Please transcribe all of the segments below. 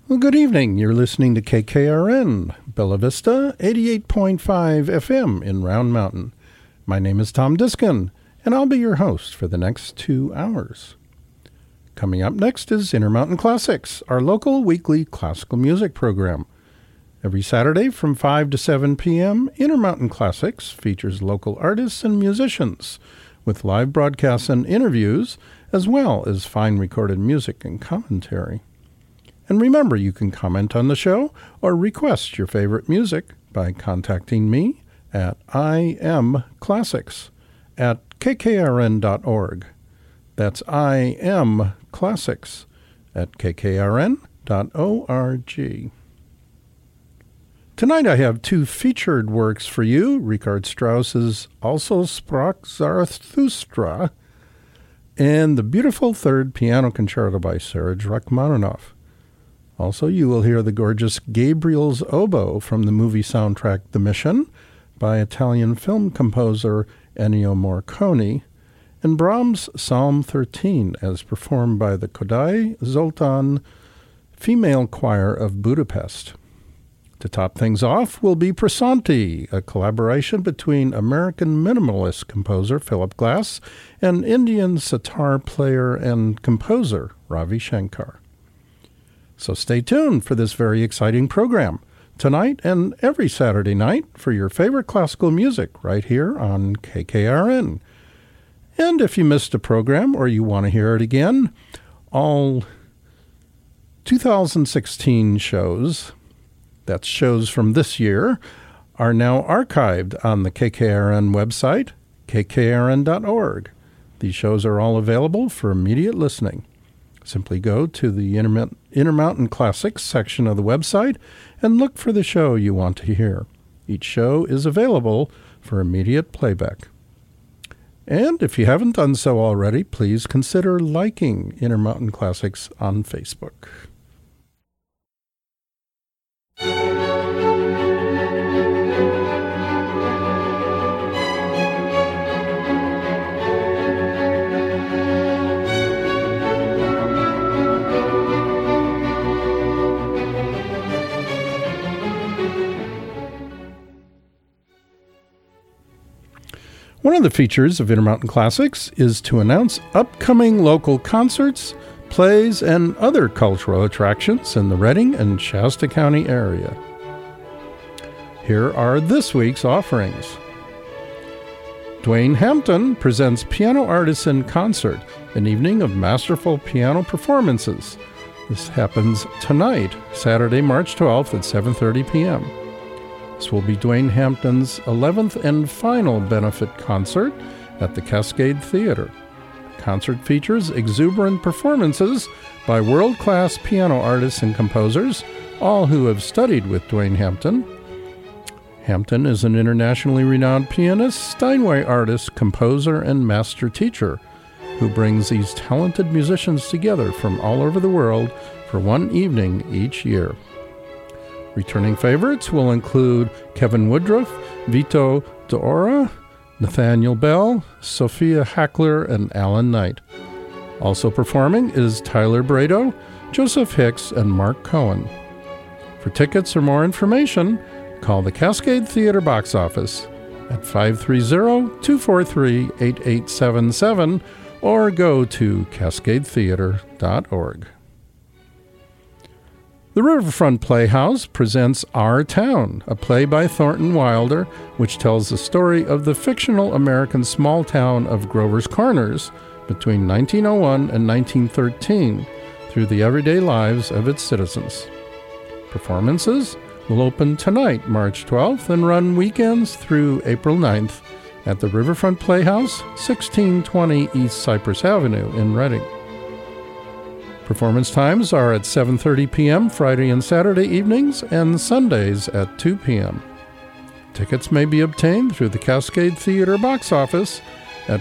Well, good evening. You're listening to KKRN, Bella Vista, 88.5 FM in Round Mountain. My name is Tom Diskin, and I'll be your host for the next 2 hours. Coming up next is Intermountain Classics, our local weekly classical music program. Every Saturday from 5 to 7 p.m., Intermountain Classics features local artists and musicians with live broadcasts and interviews, as well as fine recorded music and commentary. And remember, you can comment on the show or request your favorite music by contacting me at imclassics@kkrn.org. That's imclassics@kkrn.org. Tonight I have 2 featured works for you, Richard Strauss's Also sprach Zarathustra and the beautiful third piano concerto by Serge Rachmaninoff. Also, you will hear the gorgeous Gabriel's Oboe from the movie soundtrack The Mission by Italian film composer Ennio Morricone, and Brahms' Psalm 13 as performed by the Kodály Zoltán Female Choir of Budapest. To top things off will be Prasanthi, a collaboration between American minimalist composer Philip Glass and Indian sitar player and composer Ravi Shankar. So stay tuned for this very exciting program, tonight and every Saturday night, for your favorite classical music right here on KKRN. And if you missed a program or you want to hear it again, all 2016 shows, that's shows from this year, are now archived on the KKRN website, kkrn.org. These shows are all available for immediate listening. Simply go to the Intermountain Classics section of the website and look for the show you want to hear. Each show is available for immediate playback. And if you haven't done so already, please consider liking Intermountain Classics on Facebook. One of the features of Intermountain Classics is to announce upcoming local concerts, plays, and other cultural attractions in the Redding and Shasta County area. Here are this week's offerings. Dwayne Hampton presents Piano Artists in Concert, an evening of masterful piano performances. This happens tonight, Saturday, March 12th at 7:30 p.m. This will be Dwayne Hampton's 11th and final benefit concert at the Cascade Theater. The concert features exuberant performances by world-class piano artists and composers, all who have studied with Dwayne Hampton. Hampton is an internationally renowned pianist, Steinway artist, composer, and master teacher who brings these talented musicians together from all over the world for one evening each year. Returning favorites will include Kevin Woodruff, Vito D'Ora, Nathaniel Bell, Sophia Hackler, and Alan Knight. Also performing is Tyler Brado, Joseph Hicks, and Mark Cohen. For tickets or more information, call the Cascade Theater box office at 530-243-8877 or go to cascadetheater.org. The Riverfront Playhouse presents Our Town, a play by Thornton Wilder, which tells the story of the fictional American small town of Grover's Corners between 1901 and 1913 through the everyday lives of its citizens. Performances will open tonight, March 12th, and run weekends through April 9th at the Riverfront Playhouse, 1620 East Cypress Avenue in Redding. Performance times are at 7:30 p.m. Friday and Saturday evenings and Sundays at 2 p.m. Tickets may be obtained through the Cascade Theater box office at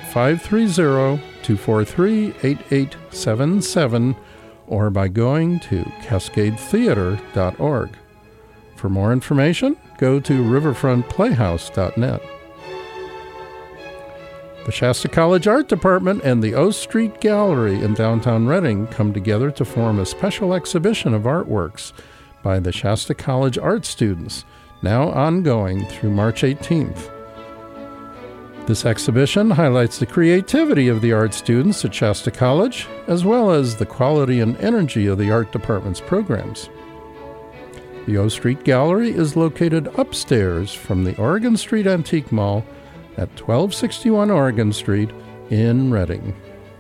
530-243-8877 or by going to cascadetheater.org. For more information, go to riverfrontplayhouse.net. The Shasta College Art Department and the O Street Gallery in downtown Reading come together to form a special exhibition of artworks by the Shasta College art students, now ongoing through March 18th. This exhibition highlights the creativity of the art students at Shasta College, as well as the quality and energy of the art department's programs. The O Street Gallery is located upstairs from the Oregon Street Antique Mall at 1261 Oregon Street in Reading.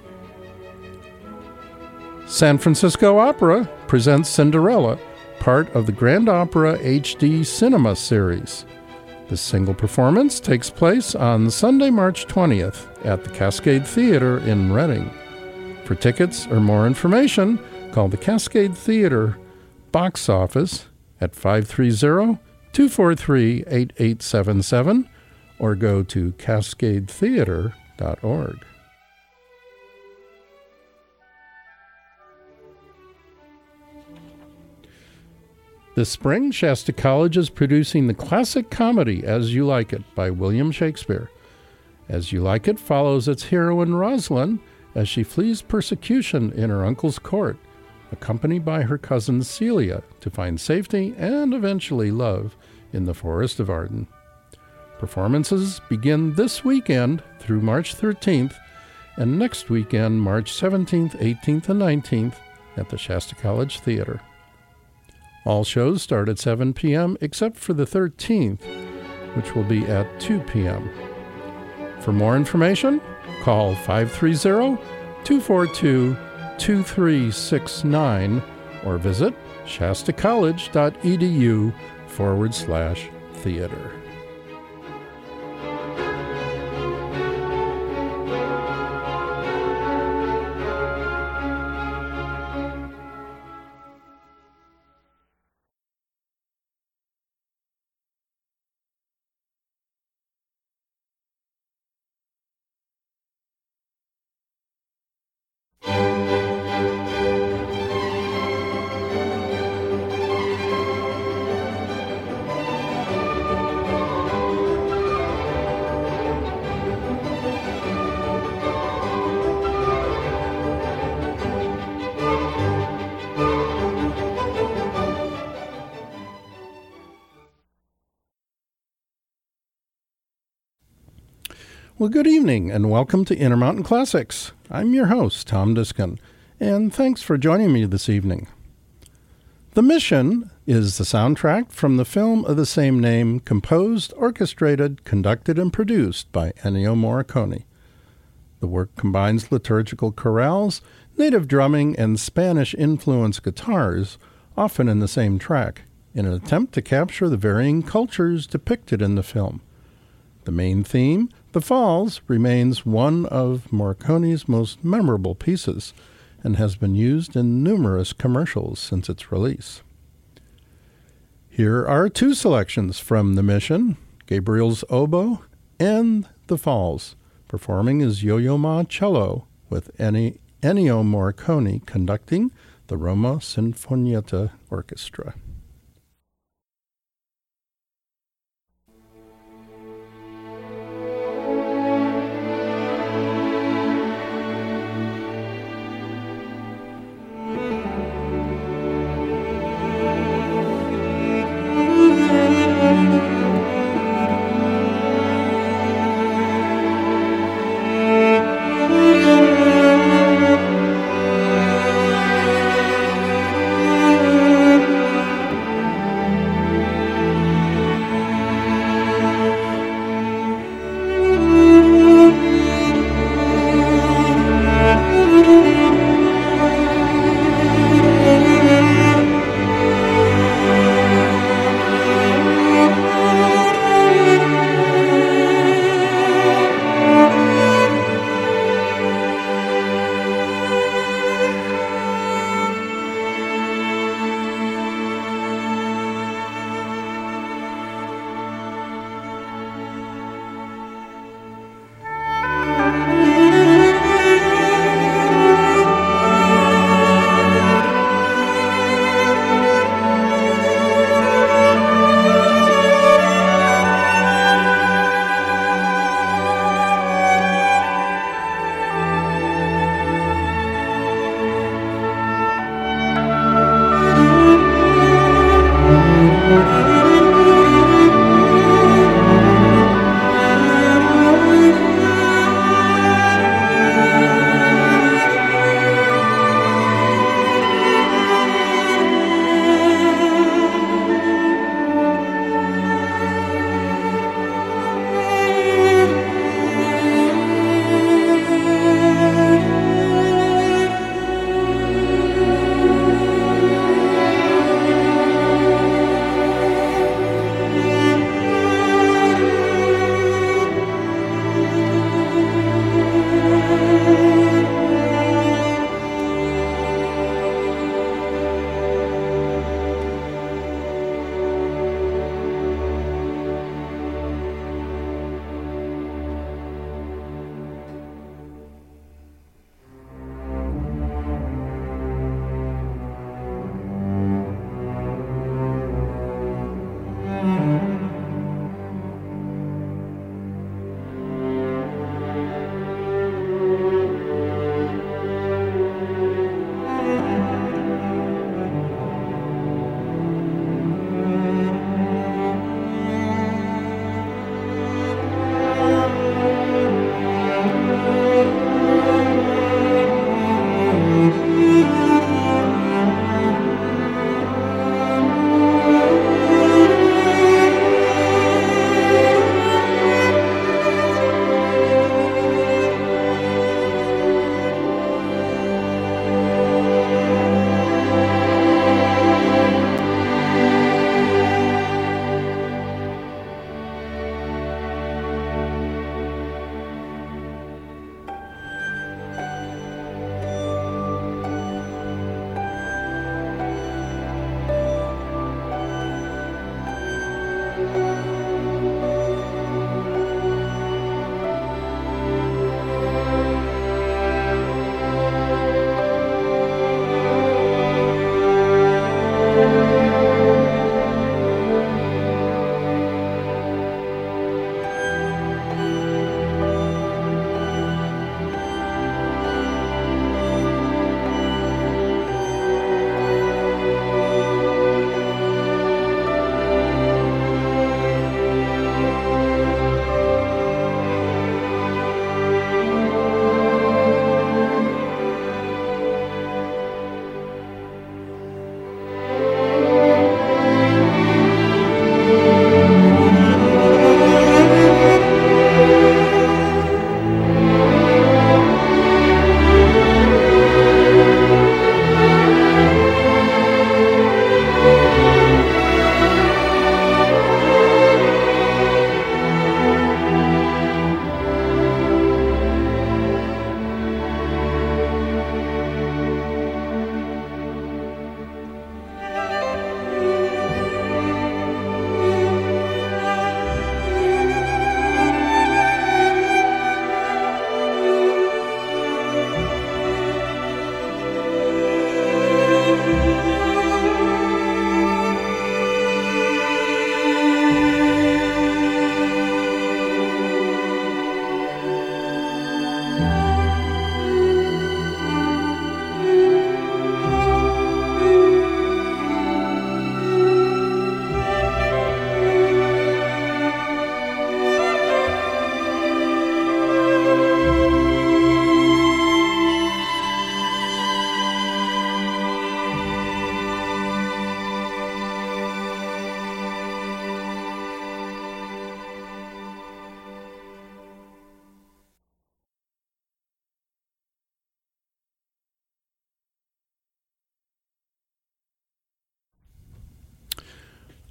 San Francisco Opera presents Cinderella, part of the Grand Opera HD Cinema series. This single performance takes place on Sunday, March 20th at the Cascade Theater in Reading. For tickets or more information, call the Cascade Theater box office at 530-243-8877 or go to cascadetheater.org. This spring, Shasta College is producing the classic comedy As You Like It by William Shakespeare. As You Like It follows its heroine Rosalind as she flees persecution in her uncle's court, accompanied by her cousin Celia to find safety and eventually love in the Forest of Arden. Performances begin this weekend through March 13th and next weekend, March 17th, 18th, and 19th at the Shasta College Theater. All shows start at 7 p.m. except for the 13th, which will be at 2 p.m. For more information, call 530-242-2369 or visit shastacollege.edu/theater. Well, good evening, and welcome to Intermountain Classics. I'm your host, Tom Diskin, and thanks for joining me this evening. The Mission is the soundtrack from the film of the same name, composed, orchestrated, conducted, and produced by Ennio Morricone. The work combines liturgical chorales, native drumming, and Spanish-influenced guitars, often in the same track, in an attempt to capture the varying cultures depicted in the film. The main theme, The Falls, remains one of Morricone's most memorable pieces and has been used in numerous commercials since its release. Here are two selections from The Mission, Gabriel's Oboe and The Falls. Performing is Yo-Yo Ma Cello, with Ennio Morricone conducting the Roma Sinfonietta Orchestra.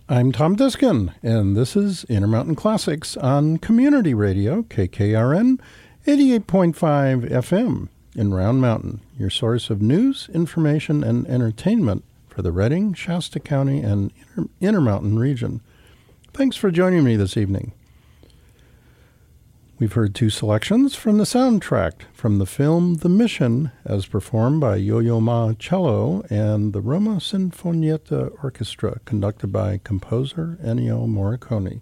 I'm Tom Diskin, and this is Intermountain Classics on Community Radio, KKRN 88.5 FM in Round Mountain, your source of news, information, and entertainment for the Redding, Shasta County, and Intermountain region. Thanks for joining me this evening. We've heard two selections from the soundtrack from the film The Mission, as performed by Yo-Yo Ma Cello and the Roma Sinfonietta Orchestra, conducted by composer Ennio Morricone.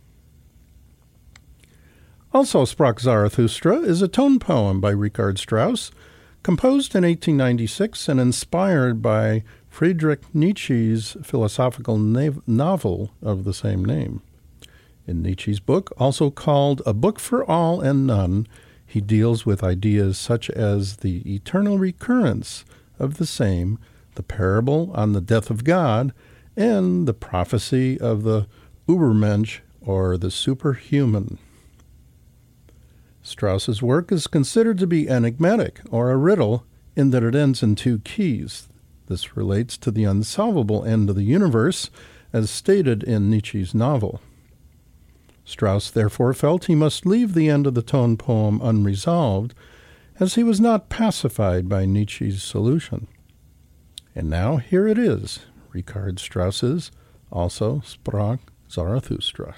Also, Sprach Zarathustra is a tone poem by Richard Strauss, composed in 1896 and inspired by Friedrich Nietzsche's philosophical novel of the same name. In Nietzsche's book, also called A Book for All and None, he deals with ideas such as the eternal recurrence of the same, the parable on the death of God, and the prophecy of the Übermensch, or the superhuman. Strauss's work is considered to be enigmatic, or a riddle, in that it ends in two keys. This relates to the unsolvable end of the universe, as stated in Nietzsche's novel. Strauss therefore felt he must leave the end of the tone poem unresolved, as he was not pacified by Nietzsche's solution. And now here it is, Richard Strauss's, also Sprach Zarathustra.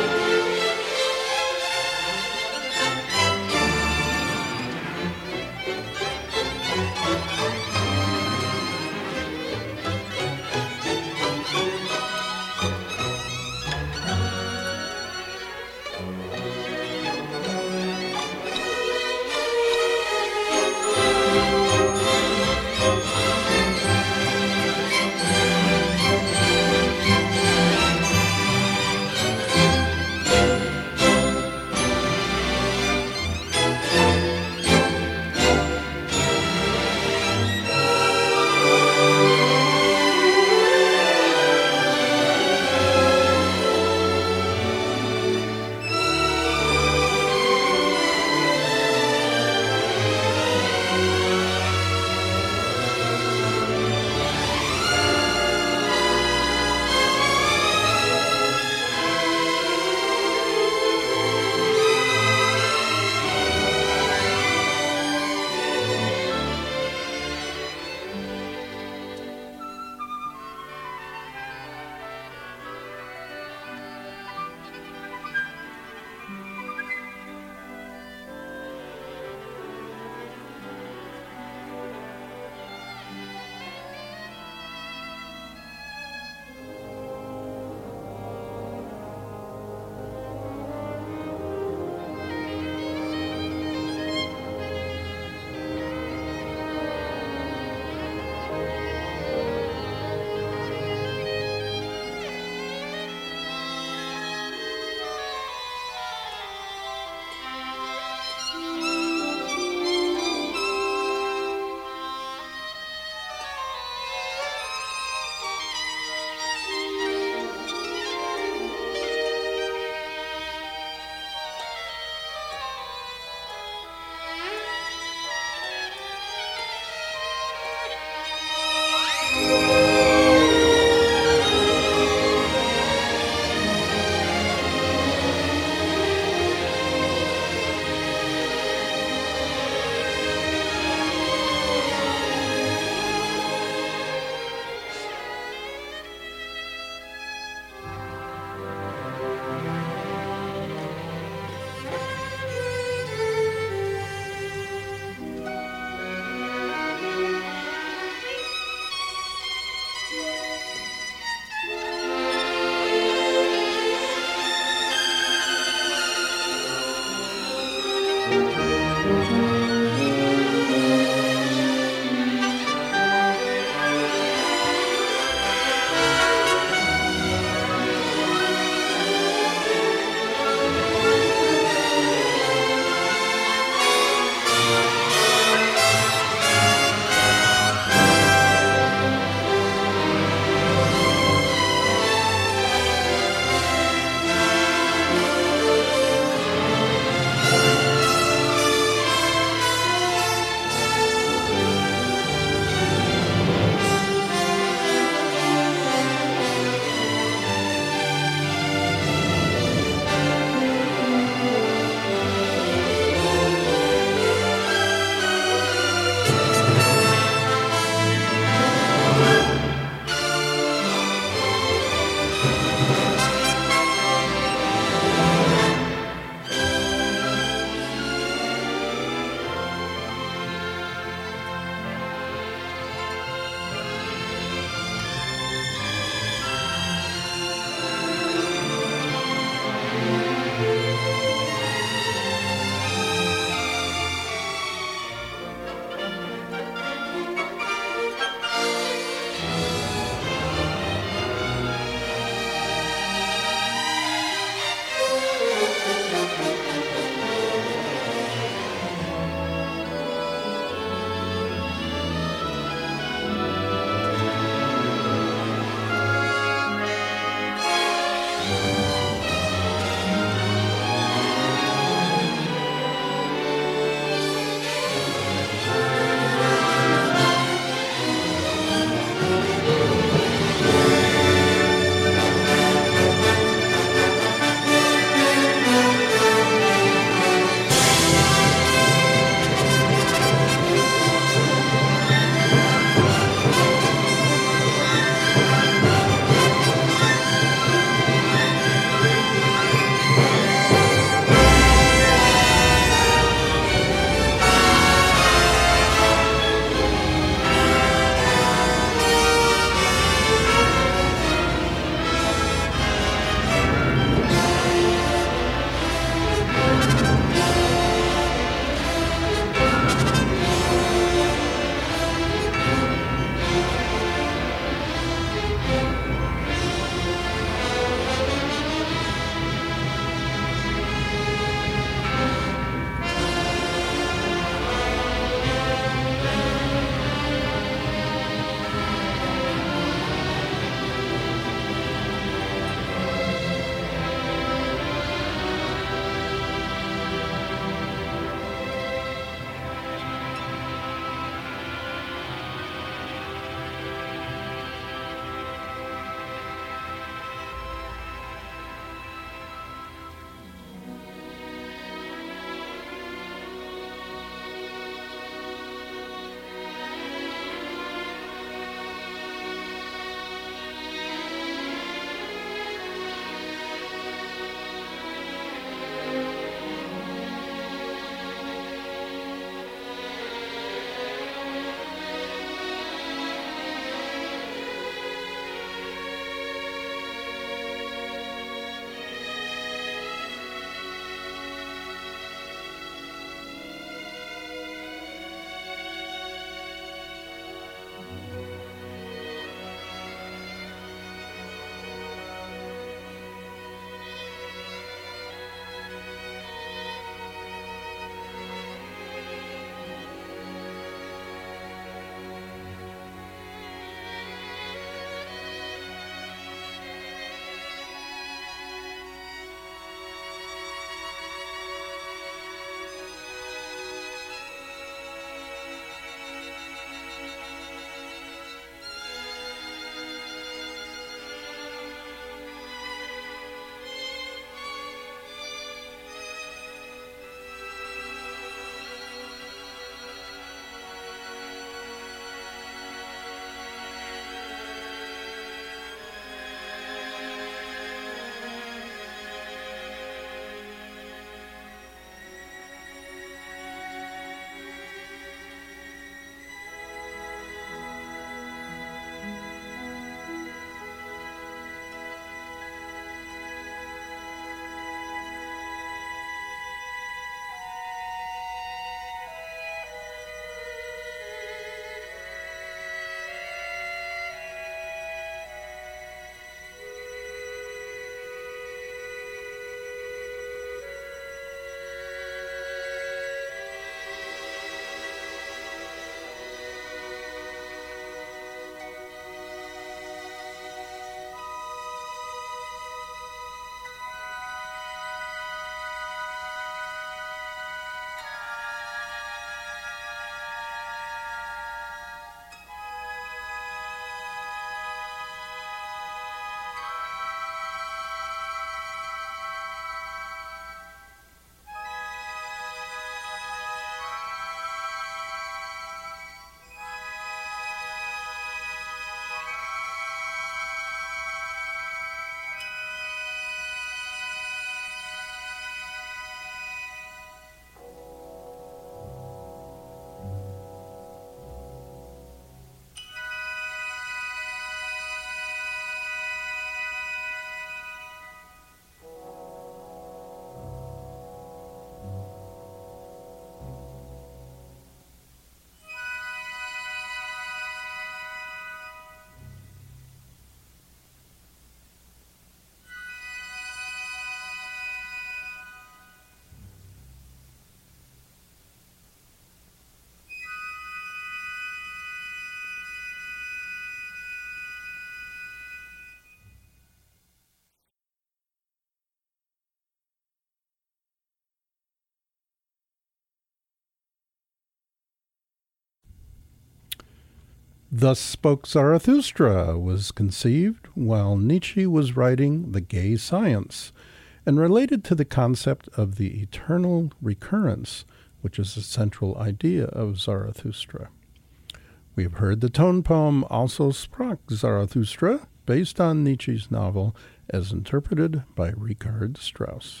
Thus Spoke Zarathustra was conceived while Nietzsche was writing The Gay Science, and related to the concept of the eternal recurrence, which is the central idea of Zarathustra. We have heard the tone poem Also Sprach Zarathustra, based on Nietzsche's novel as interpreted by Richard Strauss.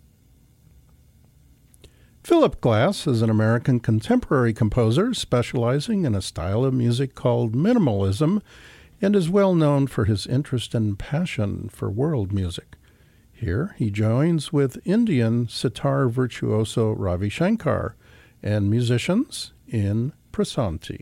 Philip Glass is an American contemporary composer specializing in a style of music called minimalism and is well known for his interest and passion for world music. Here he joins with Indian sitar virtuoso Ravi Shankar and musicians in Prasanthi.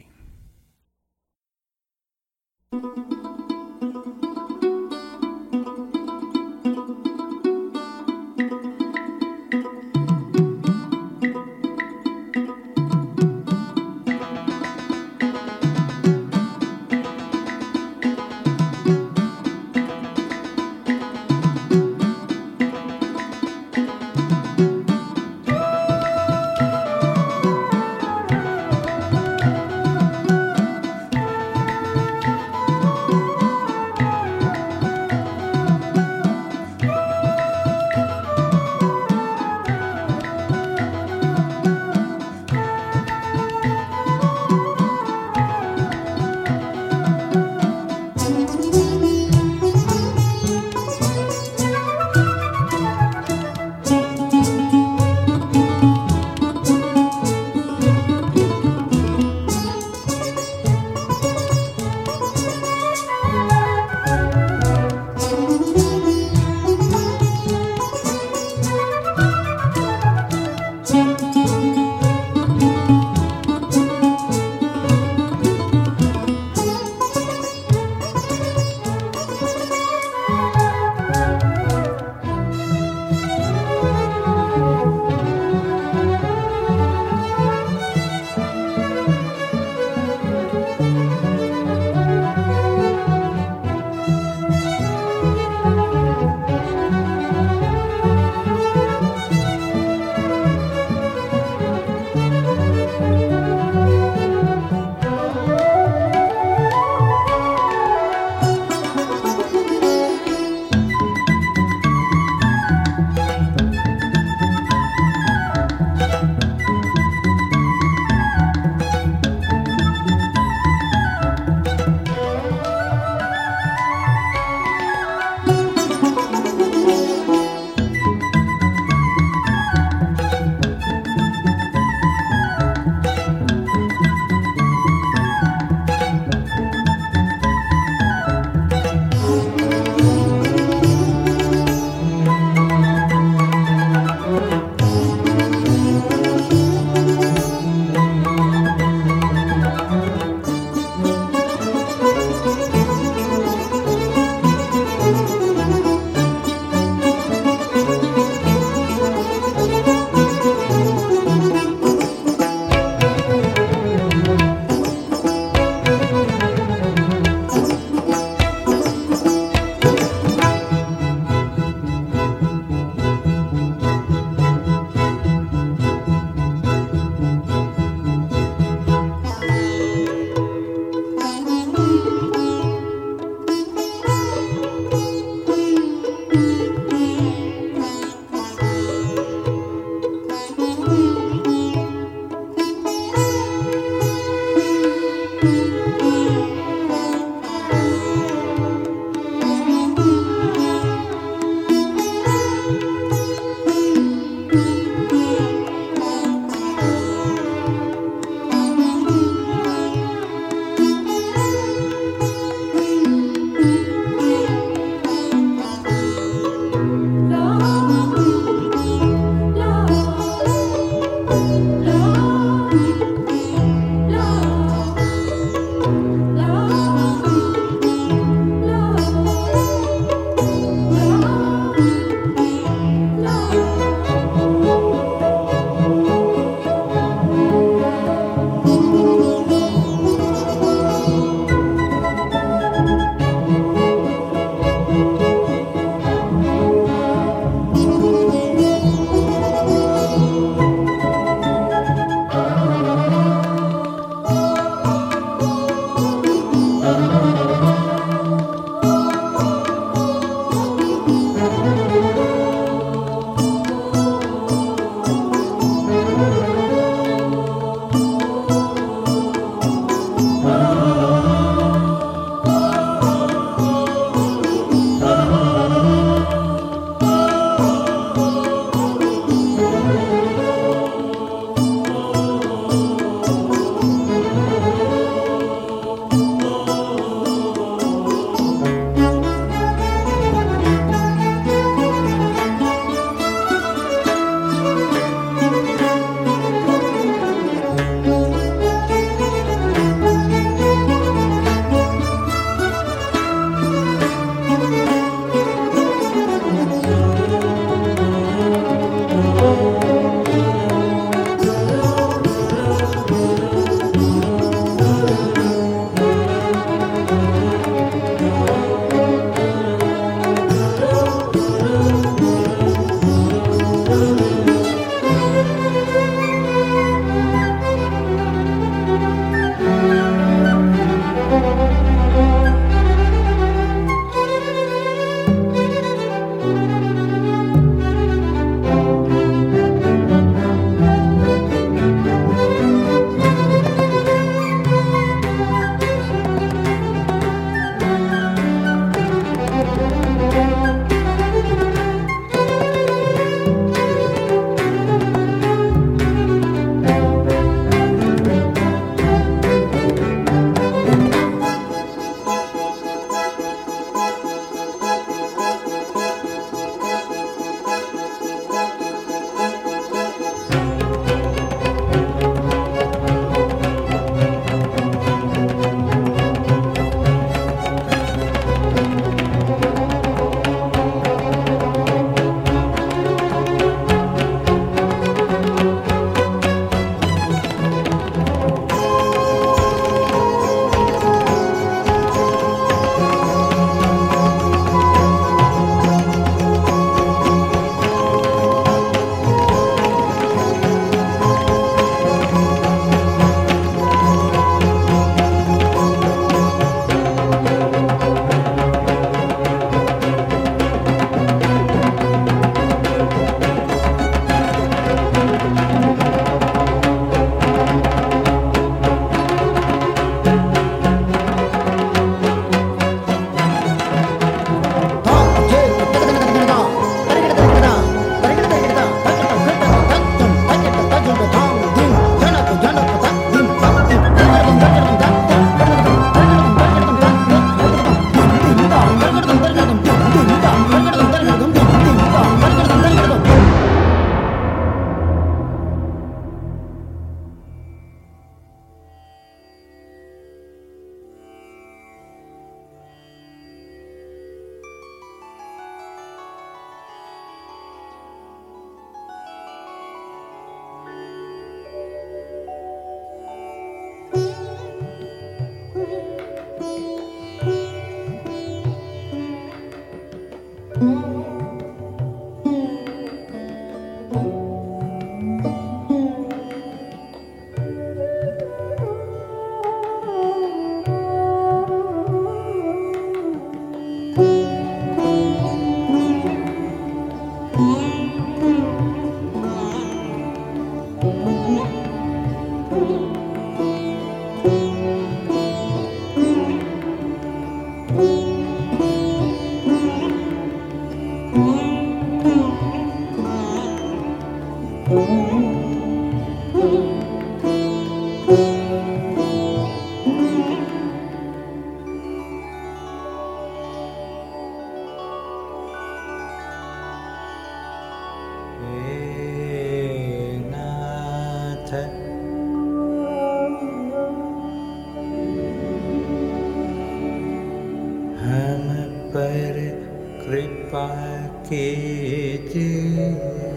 हम पर कृपा कीजिए।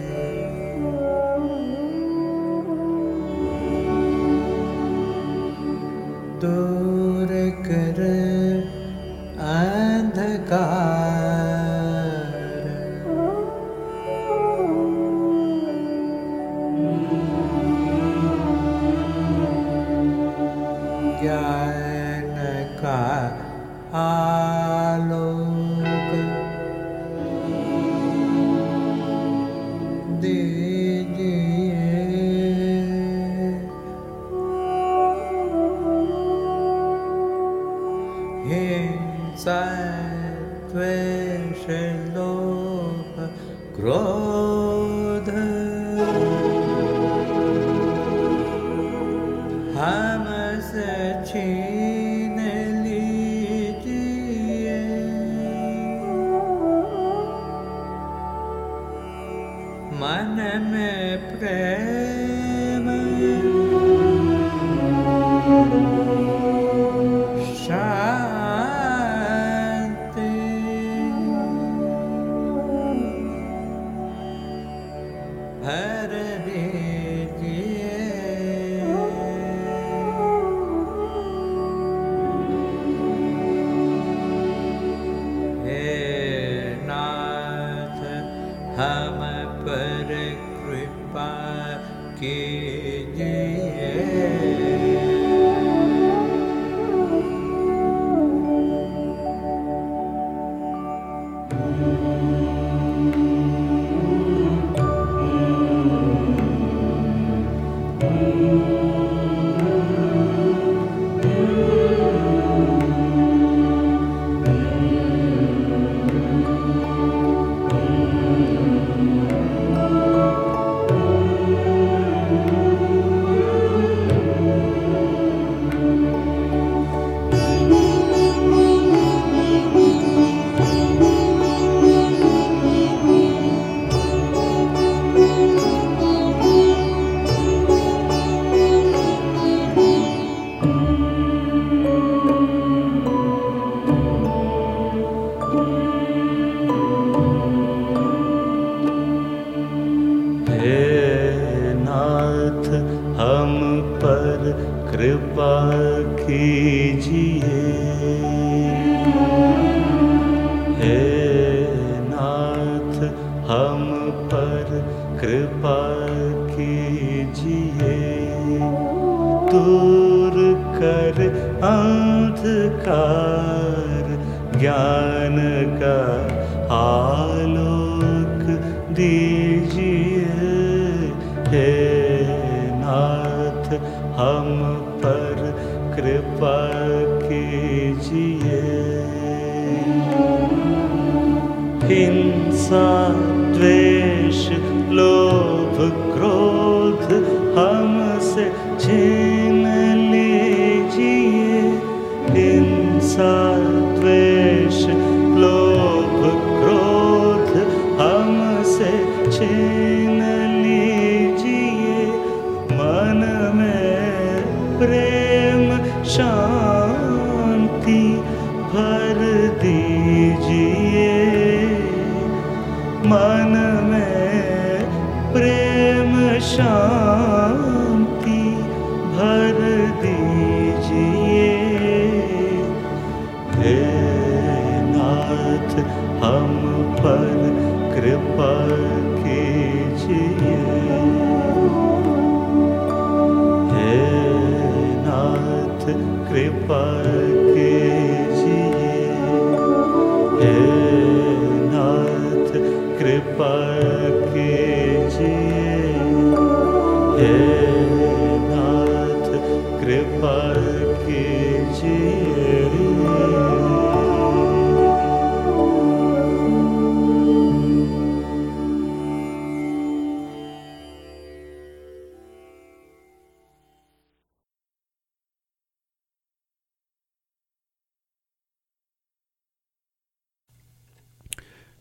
दूर कर अंधकार, ज्ञान का आलोक दीजिए। हिंसा, द्वेष, लोभ, क्रोध हमसे छीन लीजिए। मन में प्रेम, शांति भर दीजिए। हे नाथ, हम पर कृपा कीजिए। हम पर कृपा कीजिए। हे नाथ, हम पर कृपा कीजिए। दूर कर अंधकार, ज्ञान का आलोक दीजिए। हे नाथ, हम पर कृपा कीजिए। हिंसा, द्वेष, लोभ, क्रोध हमसे छीन लीजिए। हिंसा, द्वेष, लोभ, क्रोध हमसे छीन लीजिए। मन में प्रेम शांति भर दीजिए। मन में प्रेम शांति भर दीजिए। हे नाथ, हम पर कृपा कीजिए। हे नाथ, कृपा कीजिए। हे नाथ, कृपा कीजिए। हे नाथ, कृपा कीजिए।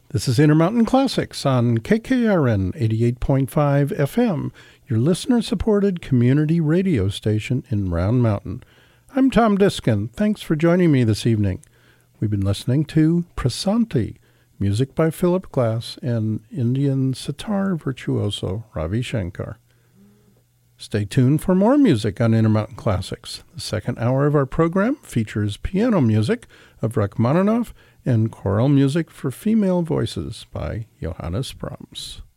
This is Intermountain Classics on KKRN 88.5 FM, your listener-supported community radio station in Round Mountain. I'm Tom Diskin. Thanks for joining me this evening. We've been listening to Prasanthi, music by Philip Glass and Indian sitar virtuoso Ravi Shankar. Stay tuned for more music on Intermountain Classics. The second hour of our program features piano music of Rachmaninoff and choral music for female voices by Johannes Brahms.